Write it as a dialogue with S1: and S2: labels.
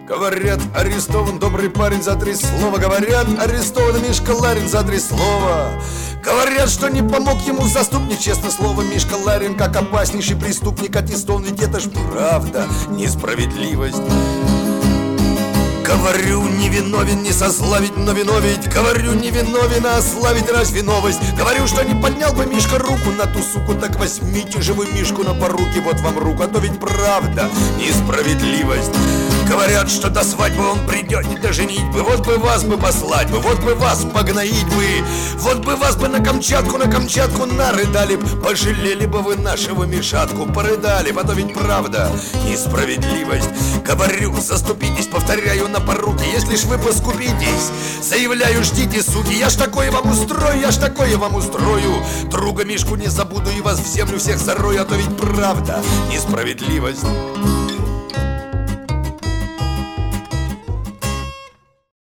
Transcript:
S1: Говорят, арестован добрый парень за 3 слова. Говорят, арестован Мишка Ларин за 3 слова. Говорят, что не помог ему заступник. Честно слово, Мишка Ларин как опаснейший преступник аттестован. Ведь это ж правда, несправедливость. Говорю, не виновен, не сославить, но виновить. Говорю, не виновен, а ославить разве новость? Говорю, что не поднял бы Мишка руку на ту суку. Так возьмите же вы Мишку на поруки, вот вам руку. А то ведь правда, несправедливость. Говорят, что до свадьбы он придет, не до женитьбы. Вот бы вас бы послать бы, вот бы вас погноить бы. Вот бы вас бы на Камчатку нарыдали б. Пожалели бы вы нашего Мишатку, порыдали б. А то ведь правда, несправедливость. Говорю, заступитесь, повторяю, на поруки. Если ж вы поскупитесь, заявляю, ждите, суки. Я ж такое вам устрою, я ж такое вам устрою. Друга Мишку не забуду и вас в землю всех зарою. А то ведь правда, несправедливость.